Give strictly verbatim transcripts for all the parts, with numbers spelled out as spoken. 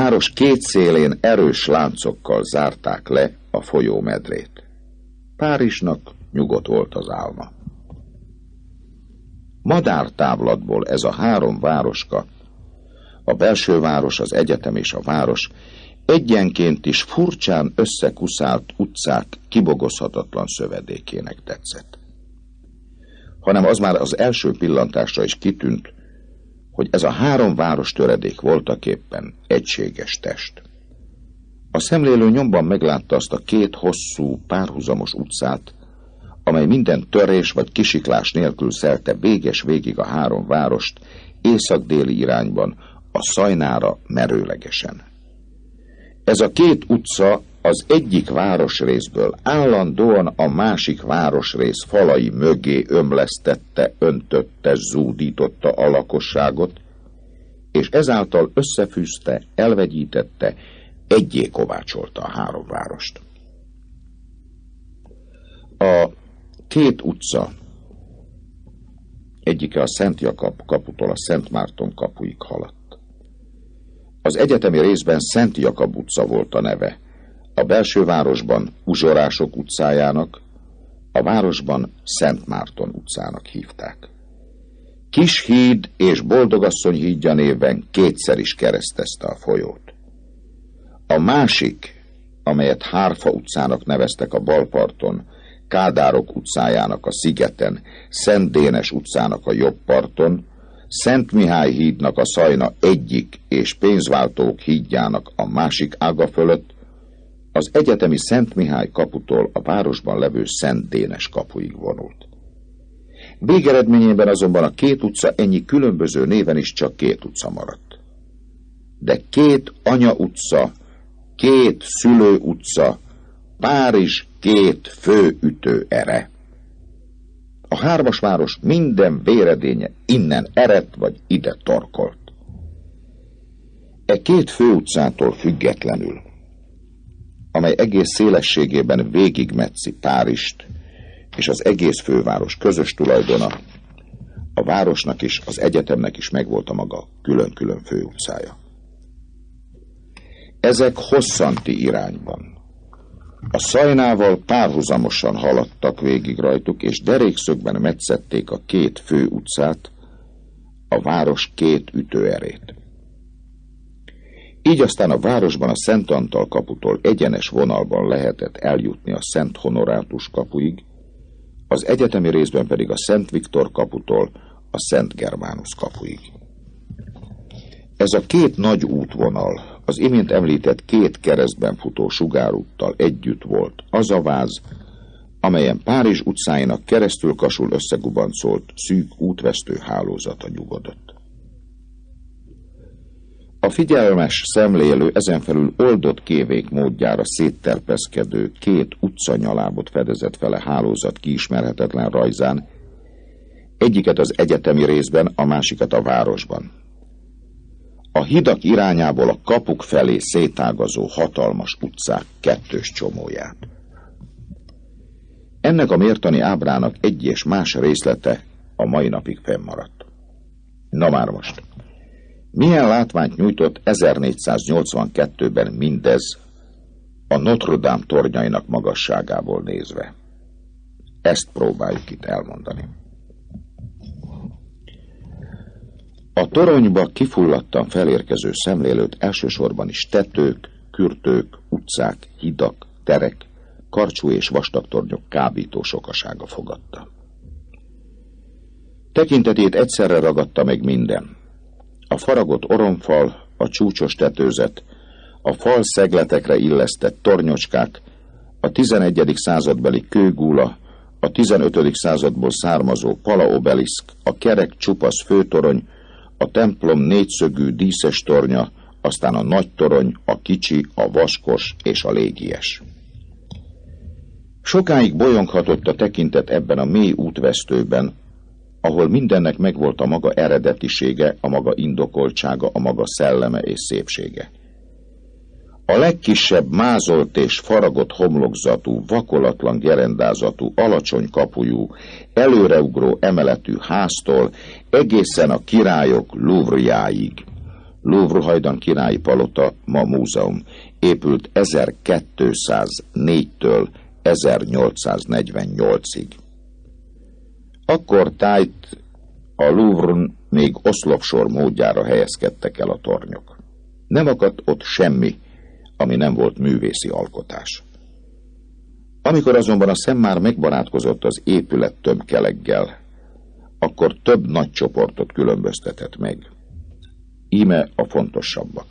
város két szélén erős láncokkal zárták le a folyómedrét. Párizsnak nyugodt volt az álma. Madártávlatból ez a három városka, a belső város, az egyetem és a város, egyenként is furcsán összekuszált utcák kibogozhatatlan szövedékének tetszett. Hanem az már az első pillantásra is kitűnt, hogy ez a három város töredék voltaképpen egységes test. A szemlélő nyomban meglátta azt a két hosszú, párhuzamos utcát, amely minden törés vagy kisiklás nélkül szelte véges végig a három várost, észak-déli irányban, a Szajnára merőlegesen. Ez a két utca az egyik városrészből állandóan a másik városrész falai mögé ömlesztette, öntötte, zúdította a lakosságot, és ezáltal összefűzte, elvegyítette, egyé kovácsolta a három várost. A két utca, egyike a Szent Jakab kaputól a Szent Márton kapuig haladt. Az egyetemi részben Szent Jakab utca volt a neve, a belső városban Uzsorások utcájának, a városban Szent Márton utcának hívták. Kis híd és Boldogasszony hídja néven kétszer is keresztezte a folyót. A másik, amelyet Hárfa utcának neveztek a balparton, Kádárok utcájának a szigeten, Szent Dénes utcának a jobb parton, Szent Mihály hídnak a Szajna egyik és Pénzváltók hídjának a másik ága fölött, az egyetemi Szent Mihály kaputól a városban levő Szent Dénes kapuig vonult. Végeredményében azonban a két utca ennyi különböző néven is csak két utca maradt. De két anya utca, két szülő utca, Párizs két főütő ere. A hármas város minden véredénye innen eredt vagy ide torkolt. E két főutcától függetlenül, amely egész szélességében végigmetszi Párizst, és az egész főváros közös tulajdona, a városnak is, az egyetemnek is megvolt a maga külön-külön főutcája. Ezek hosszanti irányban, a Szajnával párhuzamosan haladtak végig rajtuk, és derékszögben metszették a két fő utcát, a város két ütőerét. Így aztán a városban a Szent Antal kaputól egyenes vonalban lehetett eljutni a Szent Honorátus kapuig, az egyetemi részben pedig a Szent Viktor kaputól a Szent Germánus kapuig. Ez a két nagy útvonal az imént említett két keresztben futó sugárúttal együtt volt az a váz, amelyen Párizs utcáinak keresztül kasul összegubancolt szűk útvesztő hálózata nyugodott. A figyelmes szemlélő ezenfelül oldott kévék módjára szétterpeszkedő két utcanyalábot fedezett fel a hálózat kiismerhetetlen rajzán, egyiket az egyetemi részben, a másikat a városban. A hidak irányából a kapuk felé szétágazó hatalmas utcák kettős csomóját. Ennek a mértani ábrának egy és más részlete a mai napig fennmaradt. Na már most, milyen látványt nyújtott ezernégyszáznyolcvankettőben mindez a Notre Dame tornyainak magasságából nézve? Ezt próbáljuk itt elmondani. A toronyba kifulladtan felérkező szemlélőt elsősorban is tetők, kürtők, utcák, hidak, terek, karcsú és vastag tornyok kábító sokasága fogadta. Tekintetét egyszerre ragadta meg minden. A faragott oromfal, a csúcsos tetőzet, a fal szegletekre illesztett tornyocskák, a tizenegyedik századbeli kőgúla, a tizenötödik századból származó palaobeliszk, a kerek csupasz főtorony, a templom négyszögű díszes tornya, aztán a nagy torony, a kicsi, a vaskos és a légies. Sokáig bolyonghatott a tekintet ebben a mély útvesztőben, ahol mindennek megvolt a maga eredetisége, a maga indokoltsága, a maga szelleme és szépsége. A legkisebb mázolt és faragott homlokzatú, vakolatlan gerendázatú, alacsony kapujú, előreugró emeletű háztól egészen a királyok Louvre-jáig Louvre hajdan királyi palota, ma múzeum, épült ezerkétszáznégytől ezernyolcszáznegyvennyolcig. Akkor tájt a Louvre-n még oszlopsor módjára helyezkedtek el a tornyok. Nem akadt ott semmi, ami nem volt művészi alkotás. Amikor azonban a szem már megbarátkozott az épület tömkeleggel, akkor több nagy csoportot különböztetett meg. Íme a fontosabbak.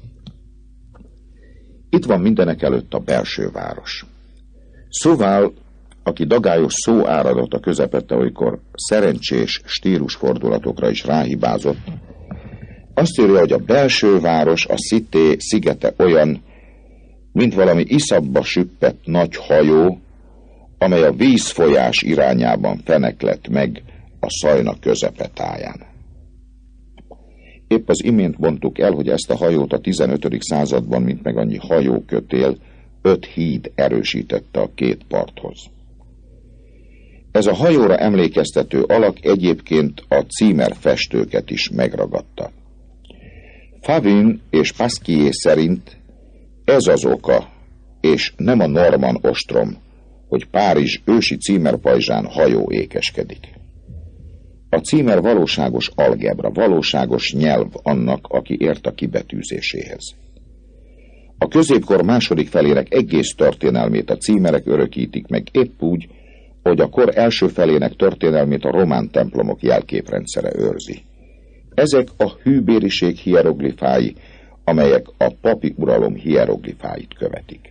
Itt van mindenek előtt a belső város. Sauval, aki dagályos szó áradat a közepette, olykor szerencsés stílusfordulatokra is ráhibázott, azt írja, hogy a belső város, a Cité szigete olyan, mint valami iszapba süppett nagy hajó, amely a vízfolyás irányában feneklett meg a Szajna közepetáján. Épp az imént mondtuk el, hogy ezt a hajót a tizenötödik században, mint meg annyi hajókötél, öt híd erősítette a két parthoz. Ez a hajóra emlékeztető alak egyébként a címerfestőket is megragadta. Favin és Pasquier szerint ez az oka, és nem a norman ostrom, hogy Párizs ősi címerpajzsán hajó ékeskedik. A címer valóságos algebra, valóságos nyelv annak, aki ért a kibetűzéséhez. A középkor második felének egész történelmét a címerek örökítik meg, épp úgy, hogy a kor első felének történelmét a román templomok jelképrendszere őrzi. Ezek a hűbériség hieroglifái, amelyek a papi uralom hieroglifáit követik.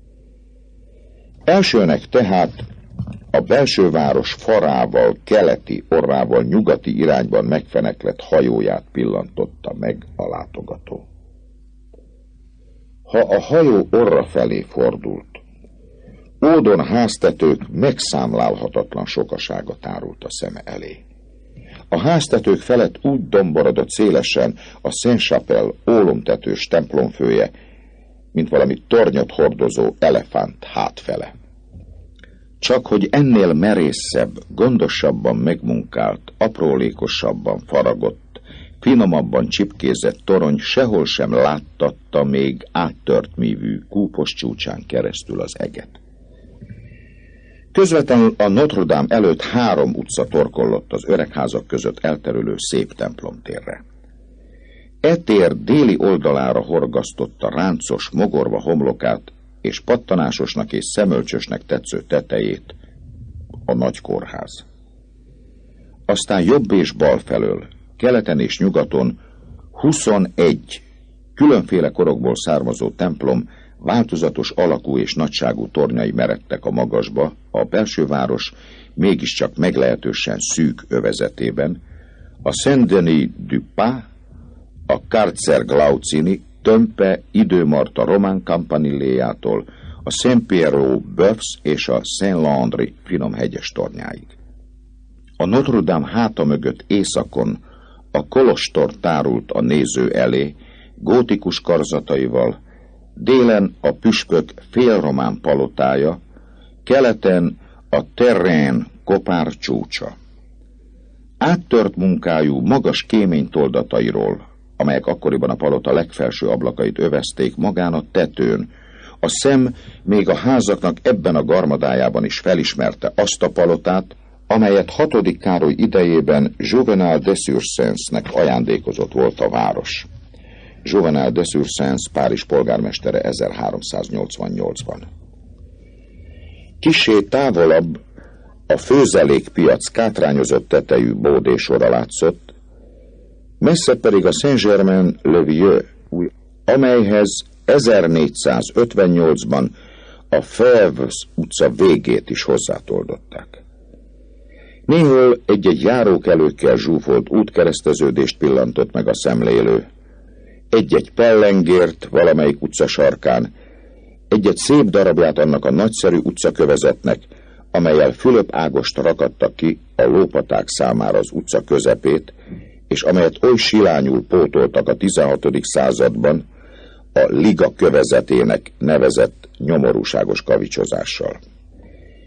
Elsőnek tehát a belső város farával, keleti orrával, nyugati irányban megfeneklett hajóját pillantotta meg a látogató. Ha a hajó orra felé fordult, ódon háztetők megszámlálhatatlan sokasága tárult a szeme elé. A háztetők felett úgy domborodott szélesen a Saint-Chapelle ólomtetős templomfője, mint valami tornyot hordozó elefánt hátfele. Csak hogy ennél merészebb, gondosabban megmunkált, aprólékosabban faragott, finomabban csipkézett torony sehol sem láttatta még áttört mívű kúpos csúcsán keresztül az eget. Közvetlenül a Notre Dame előtt három utca torkollott az öregházak között elterülő szép templomtérre. E tér déli oldalára horgasztotta ráncos, mogorva homlokát és pattanásosnak és szemölcsösnek tetsző tetejét a nagy kórház. Aztán jobb és bal felől, keleten és nyugaton huszonegy különféle korokból származó templom változatos alakú és nagyságú tornyai meredtek a magasba, a belső város mégiscsak meglehetősen szűk övezetében, a Saint-Denis du Pas, a Karzer Glaucini, Tömpe, Időmarta román Campanilléjától, a Saint-Pierrot Boeufs és a Saint-Landry finom hegyes tornyáig. A Notre Dame háta mögött északon a kolostor tárult a néző elé, gótikus karzataival, délen a püspök félromán palotája, keleten a Terrain kopár csúcsa. Áttört munkájú, magas kémény toldatairól, amelyek akkoriban a palota legfelső ablakait övezték, magán a tetőn, a szem még a házaknak ebben a garmadájában is felismerte azt a palotát, amelyet hatodik Károly idejében Juvenal de Sursensnek ajándékozott volt a város. Juvenal de Sursens Párizs polgármestere ezerháromszáznyolcvannyolcban. Kissé távolabb a főzelékpiac kátrányozott tetejű bódésora látszott, messze pedig a Saint-Germain-le-Vieux, amelyhez ezernégyszázötvennyolcban a Fèvres utca végét is hozzátoldották. Néhol egy-egy járókelőkkel zsúfolt útkereszteződést pillantott meg a szemlélő, egy-egy pellengért valamelyik utca sarkán, egy-egy szép darabját annak a nagyszerű utcakövezetnek, amellyel Fülöp Ágost rakadtak ki a lópaták számára az utca közepét, és amelyet oly silányul pótoltak a tizenhatodik században a Liga kövezetének nevezett nyomorúságos kavicsozással.